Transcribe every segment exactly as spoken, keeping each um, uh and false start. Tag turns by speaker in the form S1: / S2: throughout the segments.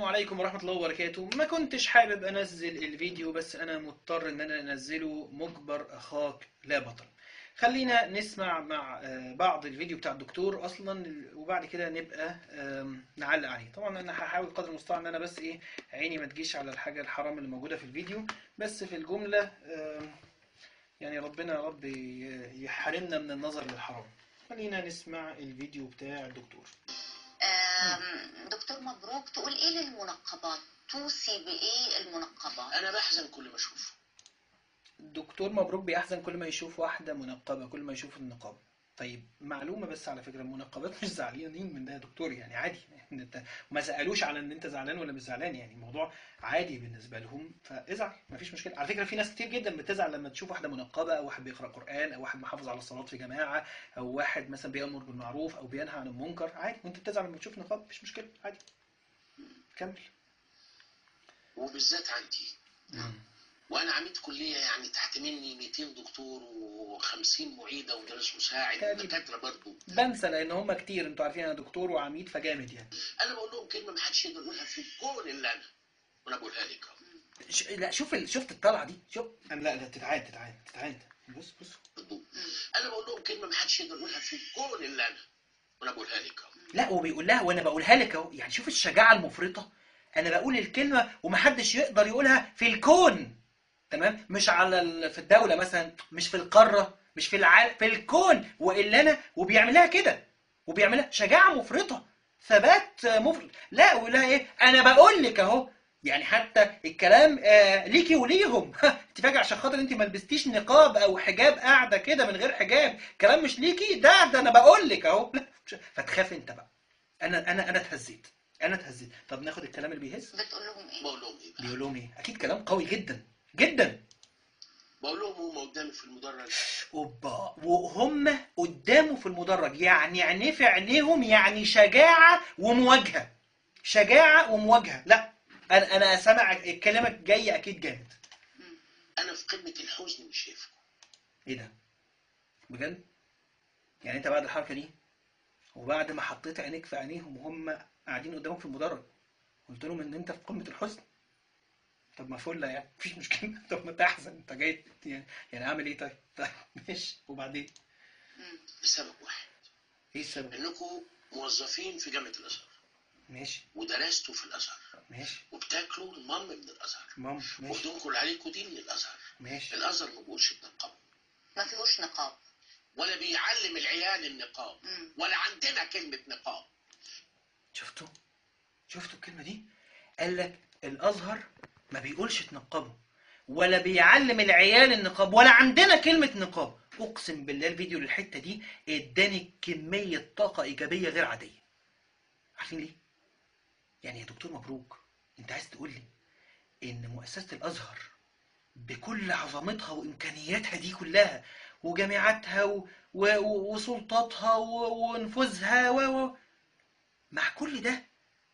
S1: السلام عليكم ورحمة الله وبركاته. ما كنتش حابب انزل الفيديو بس انا مضطر ان انا انزله، مجبر اخاك لا بطل. خلينا نسمع مع آه، بعض الفيديو بتاع الدكتور اصلا، وبعد كده نبقى آم، نعلق عليه. طبعا انا هحاول قدر المستطاع ان انا بس ايه عيني ما تجيش على الحاجة الحرام اللي موجودة في الفيديو، بس في الجملة آم، يعني ربنا يا رب ي- يحرمنا من النظر للحرام. خلينا نسمع الفيديو بتاع الدكتور.
S2: آم، دكتور مبروك، تقول ايه للمنقبات؟ توصي بايه المنقبات؟
S3: انا بحزن كل ما اشوفه.
S1: الدكتور مبروك بيحزن كل ما يشوف واحدة منقبة، كل ما يشوف النقاب. طيب معلومة بس على فكرة، المنقبات مش زعلانين من ده يا دكتور، يعني عادي. يعني انت ما سألوش على ان انت زعلان ولا مش زعلان، يعني الموضوع عادي بالنسبة لهم، فازعل مفيش مشكلة. على فكرة في ناس كتير جدا بتزعل لما تشوف واحدة منقبة، او واحد بيقرأ قرآن، او واحد محافظ على الصلاة في جماعة، او واحد مثلا بيأمر بالمعروف او بينهى عن المنكر. عادي، وانت بتزعل لما تشوف نقاب، مفيش مشكلة، عادي. كمل.
S3: وبالذات عندي
S1: مم.
S3: وانا عميد كليه، يعني تحت مني مئتين دكتور و50 معيده ومدرس مساعد
S1: تقريبا.
S3: ودكاتره برضه.
S1: بنسى لان هم كتير، انتوا عارفين انا دكتور وعميد فجامد يعني.
S3: انا بقول لهم كلمه ما حدش يقدر يقولها في الكون الا انا، وانا بقولها لك اهو.
S1: ش... لا شوف ال... شفت الطلعه دي، شوف أم لا لا تتعاد تتعاد تتعاد. بص بص.
S3: برضه. انا بقول لهم كلمه ما حدش يقدر يقولها في الكون الا انا، وانا بقولها لك اهو.
S1: لا وبيقول لها وانا بقولها لك اهو، يعني شوف الشجاعه المفرطه. انا بقول الكلمه ومحدش يقدر يقولها في الكون، تمام؟ مش على ال... في الدوله مثلا، مش في القاره، مش في العالم، في الكون. والا انا وبيعملها كده، وبيعملها شجاعه مفرطه، ثبات مفرط. لا ولا ايه، انا بقول لك اهو. يعني حتى الكلام آه ليكي وليهم. انت فاكر عشان خاطر انت ما لبستيش نقاب او حجاب قاعده كده من غير حجاب كلام مش ليكي؟ ده ده انا بقول لك اهو. فتخاف انت بقى. انا انا انا اتهزيت، انا اتهزيت. طب ناخد الكلام اللي بيهز.
S2: بتقول لهم ايه؟
S3: بقول لهم ايه بقى؟
S1: بيقول لهم ايه؟ اكيد كلام قوي جدا جدا.
S3: بقول لهم هم قدامي في المدرج.
S1: اوبا، وهم قدامه في المدرج، يعني عينيه في عينيهم، يعني شجاعه ومواجهه. شجاعه ومواجهه. لا انا انا سامع كلامك جاي اكيد جامد.
S3: انا في قمه الحزن مش شايفكم.
S1: ايه ده بجد؟ يعني انت بعد الحركه دي وبعد ما حطيت عينيك في عينيهم وهم قاعدين قدامك في المدرج قلت لهم ان انت في قمه الحزن؟ طب ما فله يعني، مفيش مشكله. طب ما تحزن، انت جاي يعني, يعني اعمل ايه؟ طيب طيب ماشي، وبعدين؟
S3: بسبب واحد.
S1: ايه السبب؟
S3: انكم موظفين في جامعه الازهر،
S1: ماشي
S3: ودرستوا في الازهر،
S1: ماشي.
S3: وبتاكلوا المام من الازهر،
S1: مام ماشي
S3: وهدومكم اللي عليكم دي من الازهر.
S1: ماشي.
S3: الازهر ما بيقولش تنقبوا،
S2: ما فيهوش نقاب.
S3: ولا بيعلم العيال النقاب،
S2: مم.
S3: ولا عندنا كلمه نقاب.
S1: شفتوا؟ شفتوا الكلمة دي؟ قال لك الأزهر ما بيقولش تنقبوا، ولا بيعلم العيال النقاب، ولا عندنا كلمة نقاب. أقسم بالله الفيديو للحتة دي اداني كمية طاقة إيجابية غير عادية. عارفين ليه؟ يعني يا دكتور مبروك، أنت عايز تقول لي إن مؤسسة الأزهر بكل عظمتها وإمكانياتها دي كلها، وجامعاتها و... و... وسلطاتها و... ونفوذها و... و... مع كل ده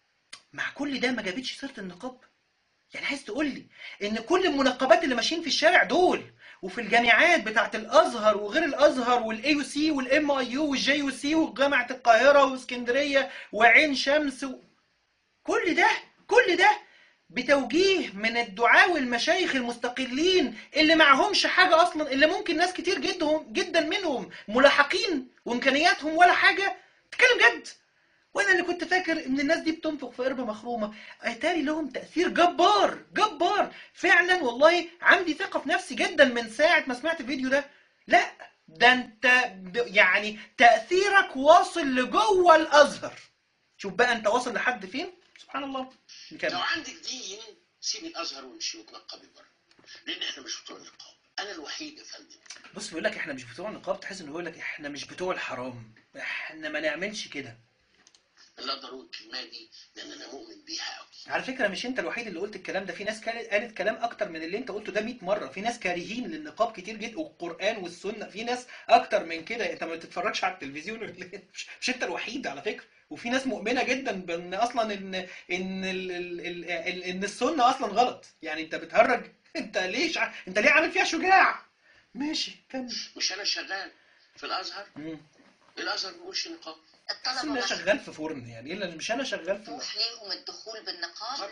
S1: مع كل ده ما جابتش سيرة النقاب؟ يعني عايز تقول لي ان كل المنقبات اللي ماشيين في الشارع دول، وفي الجامعات بتاعت الازهر وغير الازهر والاي يو سي والام اي يو والجي يو سي وجامعه القاهره واسكندريه وعين شمس و... كل ده كل ده بتوجيه من الدعاة والمشايخ المستقلين اللي معهمش حاجة أصلا، اللي ممكن ناس كتير جدا جدا منهم ملاحقين وإمكانياتهم ولا حاجة. تتكلم جد؟ وانا اللي كنت فاكر ان الناس دي بتنفق في قربة مخرومة. اتاري لهم تأثير جبار جبار فعلا. والله عندي ثقة في نفسي جدا من ساعة ما سمعت الفيديو ده. لا ده انت يعني تأثيرك واصل لجوه الازهر. شوف بقى انت واصل لحد فين، سبحان الله. نكمل.
S3: لو عندك دين سيب الازهر وامشي وتنقبي بره، لان احنا مش بتوع النقاب. انا الوحيد يا فندم.
S1: بص بيقول لك احنا مش بتوع النقاب، تحس انه بيقول لك احنا مش بتوع الحرام، احنا ما نعملش كده.
S3: اللي اقدر اقول الكلمه دي لان انا مؤمن بيها قوي.
S1: على فكرة مش انت الوحيد اللي قلت الكلام ده، في ناس قالت قالت كلام اكتر من اللي انت قلته ده مئة مرة. في ناس كارهين للنقاب كتير جدا، والقرآن والسنة، في ناس اكتر من كده. انت ما بتتفرجش على التلفزيون ولا إيه؟ مش, مش انت الوحيد على فكرة. وفي ناس مؤمنة جدا بان اصلا ان ان ال ال ال ال ان السنة اصلا غلط. يعني انت بتهرج. انت ليش ع... انت ليه عامل فيها شجاع؟ ماشي كمل.
S3: مش انا شغال في الازهر؟
S1: مم.
S3: الازهر ما بيقولش نقاب.
S1: بس
S2: الطلبة
S1: انا
S2: مش
S1: شغال في فرن، يعني الا مش انا شغال في
S2: مسموح ليهم الدخول بالنقاب؟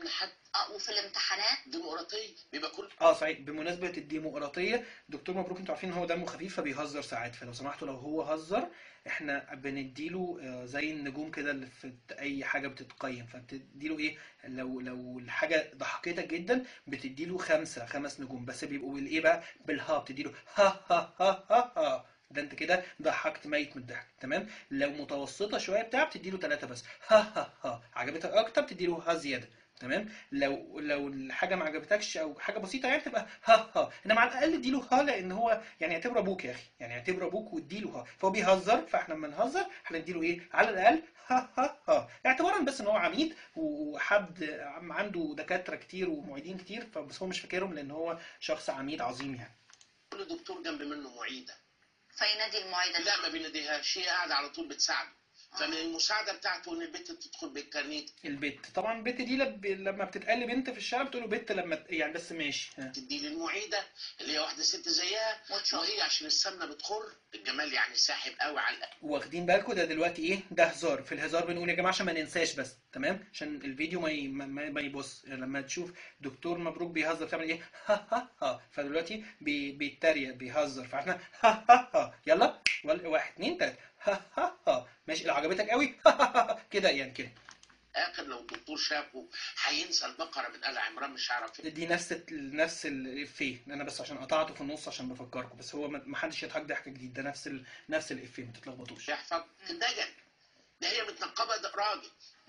S3: قبل حد.
S2: اه وفي الامتحانات
S3: ديمقراطيه بيبقى كل
S1: اه صحيح. بمناسبه الديمقراطيه، دكتور مبروك انتوا عارفين ان هو دمه خفيف فبيهزر ساعات، فلو سمحتوا لو هو هزر احنا بنديله آه، زي النجوم كده اللي في اي حاجه بتتقيم، فبتديله ايه، لو لو الحاجه ضحكتك جدا بتديله خمسه خمس نجوم، بس بيبقوا بالايه بقى، بالها، بتديله ها ها ها ها ها، ده انت كده ضحكت ميت من الضحك. تمام. لو متوسطه شويه بتاع بتديله ثلاثه بس، ها ها ها. عجبتك اكتر بتديله ها زياده. تمام. لو لو الحاجه ما عجبتكش او حاجه بسيطه يعني تبقى ها ها، انما على الاقل اديله ها، لان هو يعني اعتبره ابوك يا اخي، يعني اعتبره ابوك واديله ها، فهو بيهزر، فاحنا لما نهزر هنديله ايه على الاقل ها ها ها، اعتبارا بس ان هو عميد وحد عنده دكاتره كتير ومعيدين كتير، فبس هو مش فاكرهم لان هو شخص عميد عظيم يعني.
S3: كل دكتور جنب منه معيده.
S2: فينادي المعيدة.
S3: لا ما بيناديهاش، هي قاعده على طول بتساعده. فمن المساعده بتاعته ان البنت تدخل بالكارنيت.
S1: البت طبعا، البت دي لب- لما بتتقل بنت في الشارع بتقول له بت لما ت- يعني بس ماشي ها.
S3: تدي للمعيده اللي هي واحده ست زيها،
S2: وتشوف.
S3: وهي عشان السمنه بتخر، الجمال يعني ساحب قوي على الاكل.
S1: واخدين بالكم ده دلوقتي ايه، ده هزار. في الهزار بنقول يا جماعه عشان ما ننساش بس، تمام، عشان الفيديو ما ي... ما, ما ما يبص يعني لما تشوف دكتور مبروك بيهزر بتعمل ايه ها ها ها، فدلوقتي بي... بيتريق بيهزر، فاحنا ها ها ها. يلا وال- واحد اتنين تلاته ها ها ها. ماشي، لو عجبتك قوي ها ها ها كده يعني كده.
S3: اخر لو الدكتور شافه هينسى البقره من ال عمران، مش هيعرف.
S1: دي نفس ال- نفس الافيه، انا بس عشان قطعته في النص عشان بفكركم، بس هو ما ما حدش يضحك ضحكه جديد، ده نفس ال... نفس الافيه، ما تتلخبطوش.
S3: يحفظ الدجل. ده هي متنقبه ده راجل،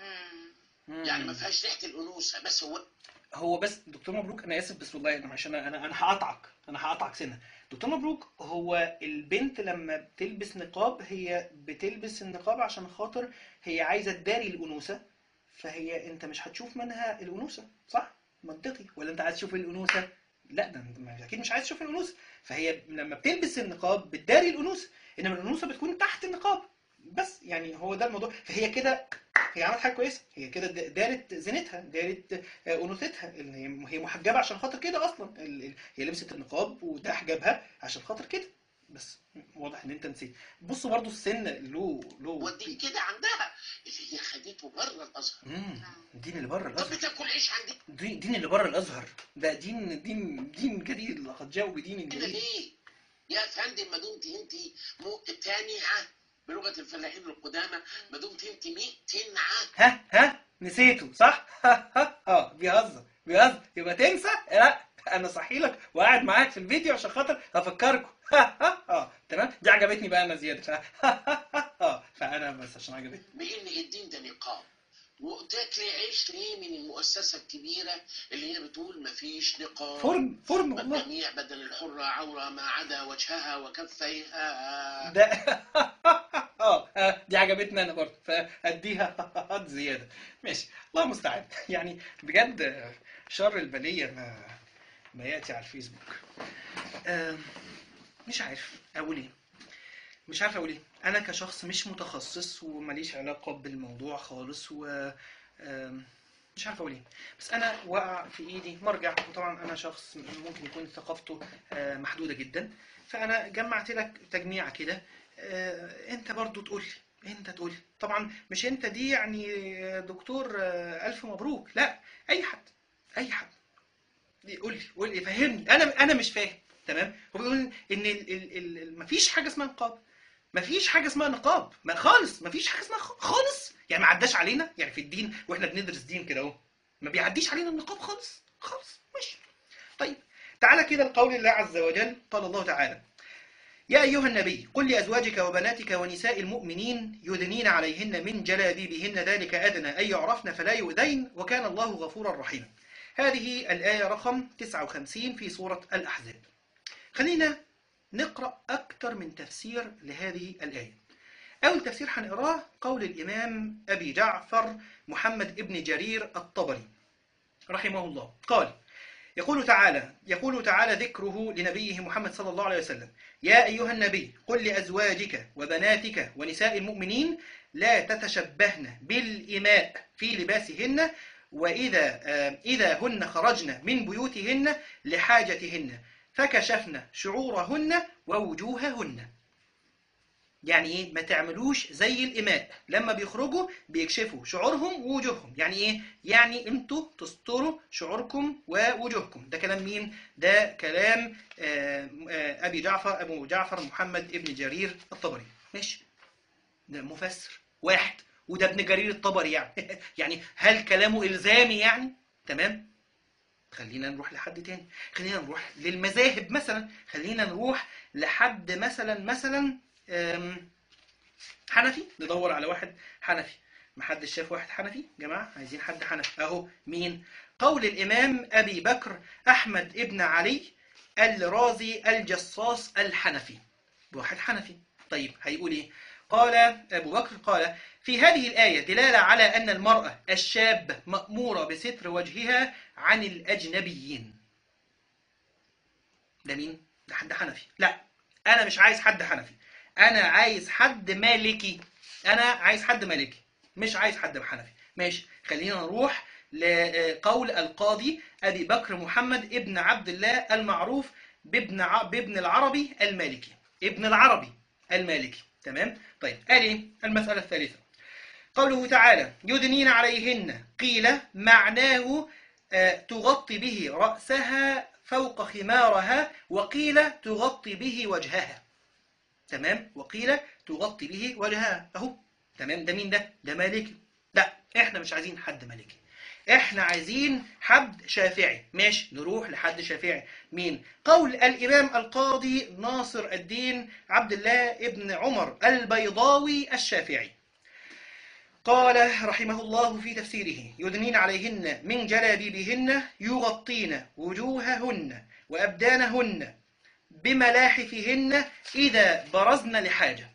S2: مم.
S3: يعني ما فيهاش ريحه الانوثه، بس هو
S1: هو بس دكتور مبروك، انا اسف بس والله انا عشان انا انا هقطعك انا هقطعك سنه. دكتور مبروك، هو البنت لما بتلبس نقاب هي بتلبس النقاب عشان خاطر هي عايزه تداري الانوثه، فهي انت مش هتشوف منها الانوثه، صح؟ منطقي ولا انت عايز تشوف الانوثه؟ لا ده انت ما- اكيد مش عايز تشوف الانوثه، فهي لما بتلبس النقاب بتداري الانوثه، انما الانوثه بتكون تحت النقاب بس، يعني هو ده الموضوع. فهي كده هي عملت حاجه كويسه، هي كده د- دارت زينتها، دارت آه، انوثتها، اللي هي هي محجبه عشان خاطر كده اصلا، ال- ال- هي لبست النقاب وده حجابها عشان خاطر كده. بس واضح ان انت نسيت. بصوا برضو السن له له
S3: ودي كده عندها اللي هي خدته بره الازهر.
S1: امم الدين اللي بره
S3: طب
S1: الازهر،
S3: بتاكل عيش عندي
S1: دين دين اللي بره الازهر، ده دين دين دين جديد، لقد جاءوا بدين
S3: كده
S1: جديد.
S3: ليه؟ يا فندم ما دمت انت مو تانعه بلغه الفلاحين القدامى، ما دمت انت مقتنعه.
S1: ها ها نسيته صح ها ها ها بيهزر بيهزر يبقى تنسى، لا انا صحي لك وقاعد معاك في الفيديو عشان خاطر هفكركم ها ها ها. تمام، دي عجبتني بقى انا زياده ها ها ها ها، فانا بس عشان عجبتني.
S3: بان الدين ده نقاب، وتاكلي عيش ليه من المؤسسه الكبيره اللي هي بتقول ما فيش نقاب.
S1: فرن فرن والله.
S3: الجميع بدل الحرة عورة ما عدا وجهها وكفيها.
S1: ده اه آه، دي عجبتني انا برضه، فاديها زياده. ماشي، الله المستعان. يعني بجد آه، شر البليه ما ما ياتي على الفيسبوك. آم، مش عارف اقول ايه، مش عارف اقول ايه. انا كشخص مش متخصص ومليش علاقه بالموضوع خالص، و آم، مش عارف اقول ايه، بس انا وقع في ايدي مرجع، وطبعا انا شخص ممكن يكون ثقافته آه، محدوده جدا، فانا جمعت لك تجميعه كده. آه، انت برضو تقول لي، انت تقول لي طبعا، مش انت دي يعني آه، دكتور آه، الف مبروك، لا، اي حد اي حد يقول لي قول لي فهمني، انا انا مش فاهم. تمام. هو بيقول ان ال ال ال ال مفيش حاجه اسمها نقاب، مفيش حاجه اسمها نقاب، ما خالص مفيش حاجه اسمها خ- خالص، يعني ما عداش علينا يعني في الدين واحنا بندرس دين كده اهو، ما بيعديش علينا النقاب خالص خالص. ماشي. طيب تعالى كده لقول الله عز وجل. قال الله تعالى: يا أيها النبي قل لأزواجك وبناتك ونساء المؤمنين يدنين عليهن من جلابيبهن ذلك أدنى أن يعرفن فلا يؤذين وكان الله غفورا رحيما. هذه الآية رقم تسعة وخمسين في سورة الأحزاب. خلينا نقرأ أكثر من تفسير لهذه الآية. أول تفسير هنقراه قول الإمام أبي جعفر محمد ابن جرير الطبري رحمه الله. قال: يقول تعالى يقول تعالى ذكره لنبيه محمد صلى الله عليه وسلم: يا أيها النبي قل لأزواجك وبناتك ونساء المؤمنين لا تتشبهن بالإماء في لباسهن، وإذا آه، إذا هن خرجن من بيوتهن لحاجتهن فكشفن شعورهن ووجوههن. يعني ايه؟ ما تعملوش زي الاماء لما بيخرجوا بيكشفوا شعورهم ووجوههم. يعني ايه؟ يعني انتوا تستروا شعوركم ووجوهكم. ده كلام مين؟ ده كلام آه، آه، ابي جعفر ابو جعفر محمد ابن جرير الطبري. ماشي، ده مفسر واحد وده ابن جرير الطبري يعني يعني هل كلامه الزامي يعني؟ تمام. خلينا نروح لحد تاني، خلينا نروح للمذاهب مثلا، خلينا نروح لحد مثلا مثلا أم، حنفي. ندور على واحد حنفي. محدش شاف واحد حنفي؟ جماعة عايزين حد حنفي اهو. مين؟ قول الامام ابي بكر احمد ابن علي الرازي الجصاص الحنفي. واحد حنفي. طيب هيقول ايه؟ قال ابو بكر قال في هذه الآية دلالة على أن المرأة الشابة مأمورة بستر وجهها عن الأجنبيين. ده مين؟ ده حد حنفي. لا، أنا مش عايز حد حنفي، أنا عايز حد مالكي. أنا عايز حد مالكي، مش عايز حد حنفي. ماشي، خلينا نروح لقول القاضي أبي بكر محمد ابن عبد الله المعروف بابن ع... بابن العربي المالكي. ابن العربي المالكي. تمام. طيب قال ايه؟ المسألة الثالثة قوله تعالى يدنين عليهن، قيل معناه آه تغطي به رأسها فوق خمارها، وقيل تغطي به وجهها. تمام، وقيل تغطي به وجهها اهو. تمام. ده مين ده؟ ده مالكي. لا، احنا مش عايزين حد مالكي، احنا عايزين حد شافعي. ماشي، نروح لحد شافعي. مين؟ قول الامام القاضي ناصر الدين عبد الله ابن عمر البيضاوي الشافعي. قال رحمه الله في تفسيره يدنين عليهن من جلابيبهن يغطين وجوههن وأبدانهن بملاحفهن إذا برزن لحاجة.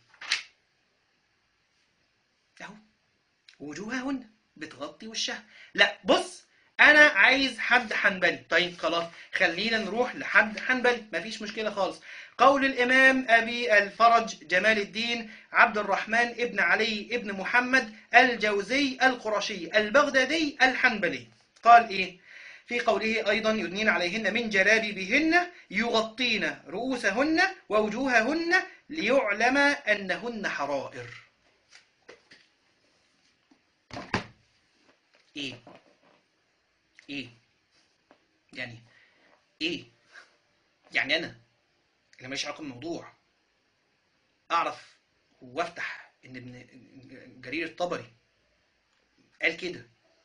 S1: أهو وجوههن بتغطي وشها. لا بص، أنا عايز حد حنبلي. طيب خلاص، خلينا نروح لحد حنبلي، مفيش مشكلة خالص. قول الإمام أبي الفرج جمال الدين عبد الرحمن ابن علي ابن محمد الجوزي القرشي البغدادي الحنبلي. قال إيه؟ في قوله أيضا يدنين عليهن من جلابيبهن يغطين رؤوسهن ووجوههن ليعلم أنهن حرائر. إيه؟ إيه؟ يعني إيه؟ يعني أنا اللي ماليش علاقة بالموضوع أعرف وافتح إن ابن جرير الطبري قال كده،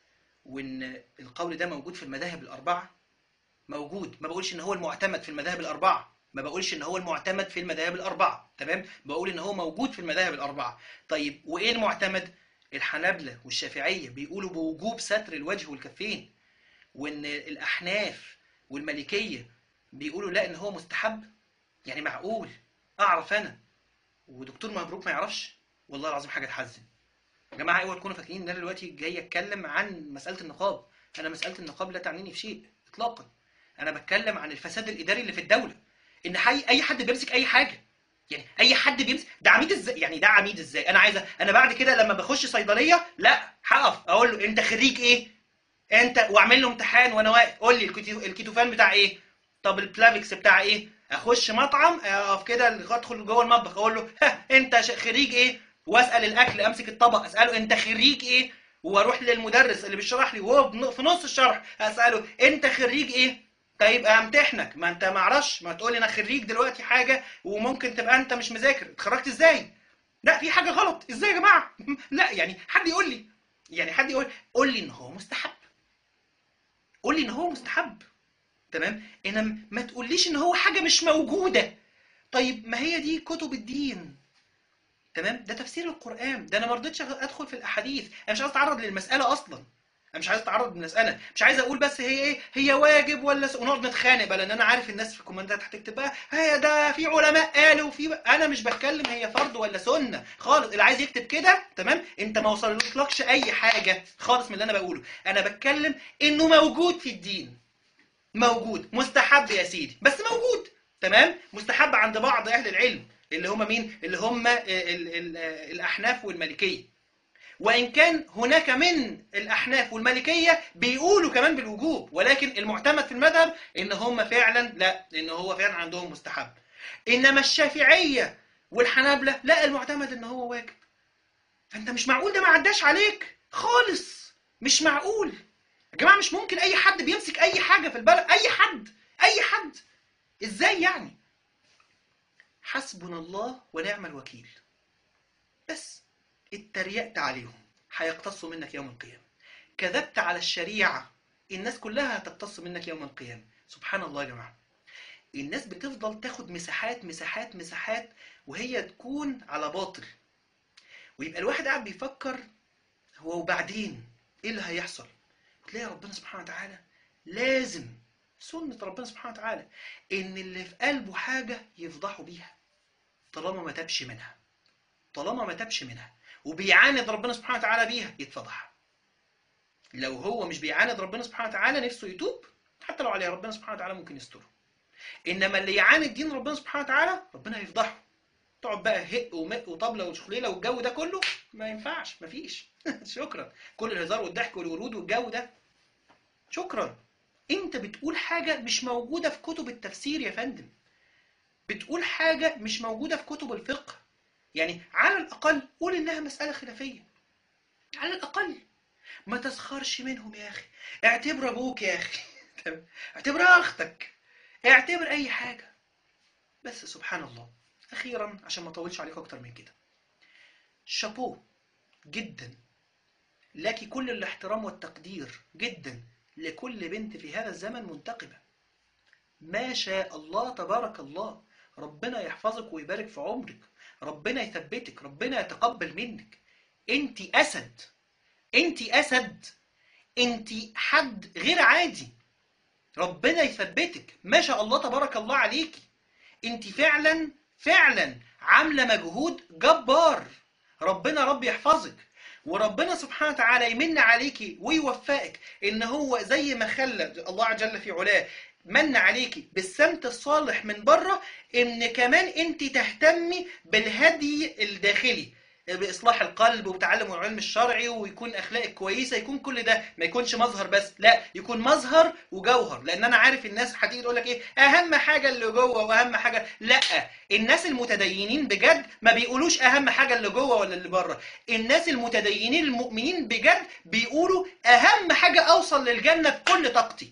S1: وإن القول ده موجود في المذاهب الأربعة؟ موجود. ما بقولش إن هو المعتمد في المذاهب الأربعة، ما بقولش إن هو المعتمد في المذاهب الأربعة. تمام؟ بقول إن هو موجود في المذاهب الأربعة. طيب وإيه المعتمد؟ الحنابلة والشافعية بيقولوا بوجوب ستر الوجه والكفين، وإن الأحناف والمالكية بيقولوا لا، إن هو مستحب. يعني معقول أعرف أنا ودكتور مبروك ما يعرفش؟ والله العظيم حاجة تحزن. يا جماعة اوعوا تكونوا فاكرين إن أنا دلوقتي جاي أتكلم عن مسألة النقاب. أنا مسألة النقاب لا تعنيني في شيء إطلاقا. أنا بتكلم عن الفساد الإداري اللي في الدولة، إن حي أي حد بيمسك أي حاجة. يعني أي حد بيمسك، ده عميد إزاي؟ يعني ده عميد إزاي؟ أنا عايزة أنا بعد كده لما بخش صيدلية لا هقف أقول له أنت خريج إيه؟ أنت، وأعمل له امتحان وأنا واقف. قول لي الكيتوفان بتاع إيه؟ طب البلافيكس بتاع إيه؟ اخش مطعم اقف كده، ادخل جوه المطبخ اقول له ها انت خريج ايه؟ واسال الاكل، امسك الطبق اساله انت خريج ايه؟ واروح للمدرس اللي بيشرح لي وهو في نص الشرح اساله انت خريج ايه؟ طيب امتحنك، ما انت ما اعرفش، ما تقول لي انا خريج دلوقتي حاجه وممكن تبقى انت مش مذاكر. اتخرجت ازاي؟ لا في حاجه غلط. ازاي يا جماعه؟ لا يعني حد يقول لي، يعني حد يقول قول لي ان هو مستحب، قول لي ان هو مستحب. تمام؟ انما ما تقوليش ان هو حاجه مش موجوده. طيب ما هي دي كتب الدين. تمام؟ ده تفسير القرآن. ده انا ما رضيتش ادخل في الاحاديث، انا مش عايز اتعرض للمسألة اصلا. انا مش عايز اتعرض للمسألة، مش عايز اقول بس هي ايه، هي واجب ولا س... ونقعد نتخانق بقى، لان انا عارف الناس في الكومنتات هتكتب بقى هي ده في علماء قالوا في بقى. انا مش بتكلم هي فرض ولا سنة خالص. اللي عايز يكتب كده تمام، انت ما وصلتلكش اي حاجة خالص من اللي انا بقوله. انا بتكلم انه موجود في الدين، موجود، مستحب يا سيدي، بس موجود. تمام؟ مستحب عند بعض اهل العلم اللي هم مين؟ اللي هم ال ال الأحناف والمالكية. وإن كان هناك من الأحناف والمالكية بيقولوا كمان بالوجوب، ولكن المعتمد في المذهب إن هم فعلا لا، إن هو فعلا عندهم مستحب. إنما الشافعية والحنابلة لا المعتمد ان هو واجب. فانت مش معقول ده ما عداش عليك خالص، مش معقول يا جماعة. مش ممكن اي حد بيمسك اي حاجة في البلد، اي حد اي حد ازاي يعني؟ حسبنا الله ونعم الوكيل. بس اتريقت عليهم هيقتصوا منك يوم القيامة، كذبت على الشريعة الناس كلها هتقتص منك يوم القيامة. سبحان الله يا جماعة، الناس بتفضل تاخد مساحات مساحات مساحات وهي تكون على باطل، ويبقى الواحد قاعد بيفكر هو وبعدين ايه اللي هيحصل. وتلاقي ربنا سبحانه وتعالى لازم، سنة ربنا سبحانه وتعالى، ان اللي في قلبه حاجة يفضحوا بيها طالما ما تبش منها، طالما ما تبش منها وبيعاند ربنا سبحانه وتعالى بيها يتفضح. لو هو مش بيعاند ربنا سبحانه وتعالى نفسه يتوب، حتى لو عليه ربنا سبحانه وتعالى ممكن يستره. انما اللي يعاند دين ربنا سبحانه وتعالى ربنا هيفضحه. تقعد بقى هق ومق وطبلة وشخليلة والجو ده كله ما ينفعش، مفيش. شكرا. كل الهزار والضحك والورود والجو ده شكرا. انت بتقول حاجة مش موجودة في كتب التفسير يا فندم، بتقول حاجة مش موجودة في كتب الفقه. يعني على الأقل قول إنها مسألة خلافية، على الأقل ما تسخرش منهم يا أخي. اعتبر أبوك يا أخي، اعتبر أختك، اعتبر أي حاجة. بس سبحان الله، أخيرا عشان ما أطولش عليك أكتر من كده، شابوه جدا لك كل الاحترام والتقدير جدا لكل بنت في هذا الزمن منتقبة. ما شاء الله تبارك الله، ربنا يحفظك ويبارك في عمرك، ربنا يثبتك، ربنا يتقبل منك. انت أسد، انت أسد، انت حد غير عادي، ربنا يثبتك. ما شاء الله تبارك الله عليكي، انت فعلا فعلا عاملة مجهود جبار. ربنا رب يحفظك، وربنا سبحانه وتعالى يمن عليكي ويوفقك ان هو زي ما خلى الله جل في علاه من عليكي بالسمت الصالح من بره، ان كمان انت تهتمي بالهدي الداخلي، بإصلاح القلب وتعلم العلم الشرعي، ويكون أخلاقك كويسة. يكون كل ده ما يكونش مظهر بس، لا يكون مظهر وجوهر. لأن أنا عارف الناس هتيجي تقول لك إيه أهم حاجة اللي جوه وأهم حاجة، لا. الناس المتدينين بجد ما بيقولوش أهم حاجة اللي جوه ولا اللي بره. الناس المتدينين المؤمنين بجد بيقولوا أهم حاجة أوصل للجنة بكل طاقتي،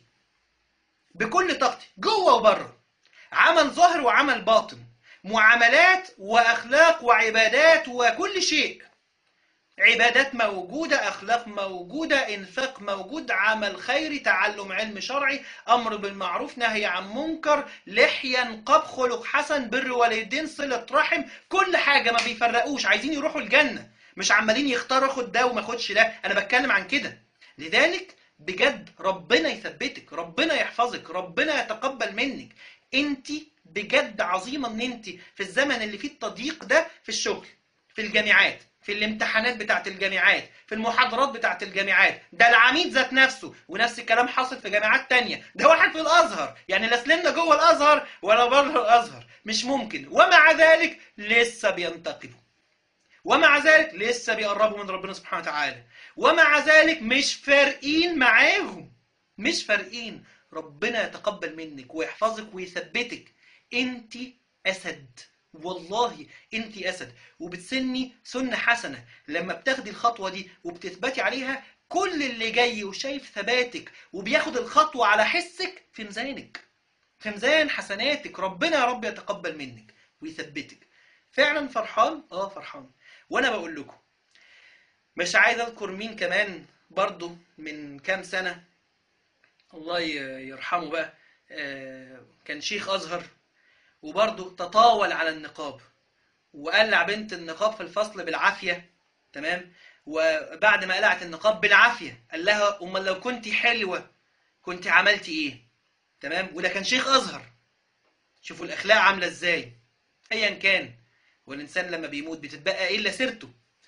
S1: بكل طاقتي جوه وبره، عمل ظاهر وعمل باطن، معاملات وأخلاق وعبادات وكل شيء. عبادات موجودة، أخلاق موجودة، إنفاق موجود، عمل خيري، تعلم علم شرعي، أمر بالمعروف، نهي عن منكر، لحية، نقاب، خلق حسن، بر والدين، صلة رحم، كل حاجة. ما بيفرقوش، عايزين يروحوا الجنة، مش عمالين يختاروا خد ده وما خدش ده. أنا بتكلم عن كده. لذلك بجد ربنا يثبتك، ربنا يحفظك، ربنا يتقبل منك. انت بجد عظيمة ان انت في الزمن اللي فيه التضييق ده، في الشغل، في الجامعات، في الامتحانات بتاعت الجامعات، في المحاضرات بتاعت الجامعات، ده العميد ذات نفسه، ونفس الكلام حاصل في جامعات تانية، ده واحد في الازهر، يعني لا سلمنا جوه الازهر ولا بره الازهر، مش ممكن. ومع ذلك لسه بينتقبوا، ومع ذلك لسه بيقربوا من ربنا سبحانه وتعالى، ومع ذلك مش فارقين معاهم، مش فارقين. ربنا يتقبل منك ويحفظك ويثبتك. انت أسد، والله انت أسد، وبتسني سنة حسنة. لما بتاخدي الخطوة دي وبتثبتي عليها، كل اللي جاي وشايف ثباتك وبياخد الخطوة على حسك في ميزانك، في ميزان حسناتك. ربنا يا رب يتقبل منك ويثبتك. فعلا فرحان، اه فرحان. وانا بقول لكم، مش عايز اذكر مين كمان برضو من كام سنة، الله يرحمه بقى، كان شيخ أزهر وبرضو تطاول على النقاب وقلع بنت النقاب في الفصل بالعافية، تمام. وبعد ما قلعت النقاب بالعافية قال لها أمال لو كنت حلوة كنت عملتي إيه، تمام. وده كان شيخ أزهر. شوفوا الأخلاق عاملة إزاي. أيا كان، والإنسان لما بيموت بتتبقى إلا سيرته.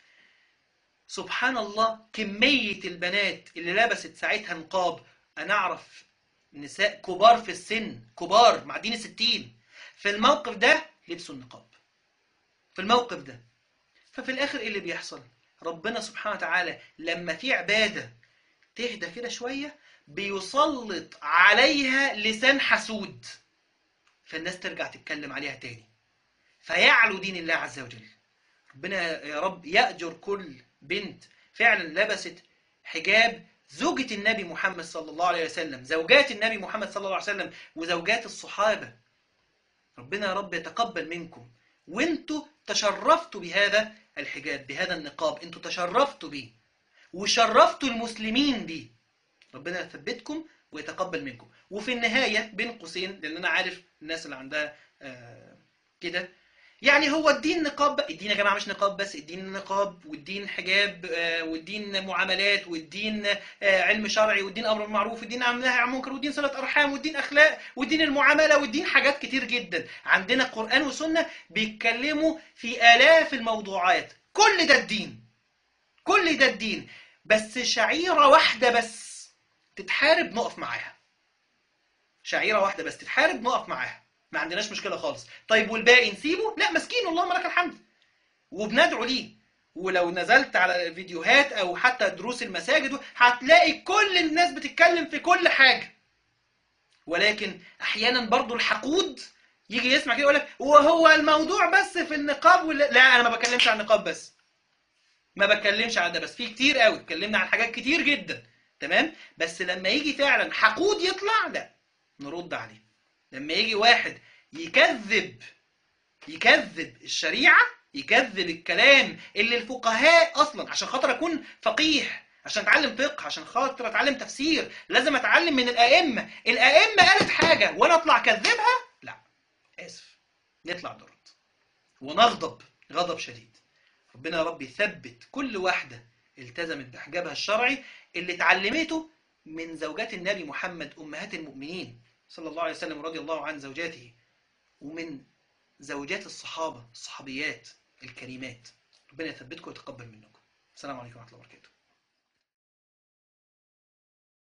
S1: سبحان الله، كمية البنات اللي لبست ساعتها نقاب. أنا أعرف نساء كبار في السن، كبار معدين الستين، في الموقف ده لبسوا النقاب، في الموقف ده. ففي الآخر إيه اللي بيحصل؟ ربنا سبحانه وتعالى لما في عبادة تهدى كده شوية بيسلط عليها لسان حسود، فالناس ترجع تتكلم عليها تاني، فيعلو دين الله عز وجل. ربنا يا رب يأجر كل بنت فعلا لبست حجاب زوجة النبي محمد صلى الله عليه وسلم، زوجات النبي محمد صلى الله عليه وسلم وزوجات الصحابة. ربنا يا رب يتقبل منكم، وانتوا تشرفتوا بهذا الحجاب، بهذا النقاب، انتوا تشرفتوا به وشرفتوا المسلمين به. ربنا يثبتكم ويتقبل منكم. وفي النهاية بين قوسين، لأن أنا عارف الناس اللي عندها آه كده، يعني هو الدين نقاب، الدين يا جماعة مش نقاب بس، الدين نقاب والدين حجاب آه والدين معاملات والدين آه علم شرعي والدين أمر بالمعروف والدين نهي عن المنكر والدين صلة أرحام والدين أخلاق والدين المعاملة والدين حاجات كتير جدا. عندنا قرآن وسنة بيتكلموا في آلاف الموضوعات. كل ده الدين، كل ده الدين، بس شعيرة واحدة بس تتحارب نقف معاها. شعيرة واحدة بس تتحارب نقف معاها، ما عندناش مشكلة خالص. طيب والباقي نسيبه؟ لا، مسكين اللهم لك الحمد، وبندعو ليه. ولو نزلت على فيديوهات او حتى دروس المساجد هتلاقي كل الناس بتتكلم في كل حاجة، ولكن احيانا برضو الحقود يجي يسمع كده يقول لك وهو الموضوع بس في النقاب ولا لا. انا ما بكلمش عن النقاب بس، ما بتكلمش عن ده بس، في كتير قوي اتكلمنا عن حاجات كتير جدا، تمام. بس لما يجي فعلا حقود يطلع، لا نرد عليه. لما يجي واحد يكذب يكذب الشريعة، يكذب الكلام اللي الفقهاء اصلا، عشان خاطر اكون فقيه، عشان اتعلم فقه، عشان خاطر اتعلم تفسير، لازم اتعلم من الائمة. الائمة قالت حاجة وانا اطلع كذبها، لا اسف، نطلع نرد ونغضب غضب شديد. ربنا يا رب يثبت كل واحدة التزمت بحجابها الشرعي اللي اتعلمته من زوجات النبي محمد أمهات المؤمنين صلى الله عليه وسلم رضي الله عن زوجاته، ومن زوجات الصحابة الصحابيات الكريمات. ربنا يثبتكم ويتقبل منكم. السلام عليكم ورحمة الله وبركاته.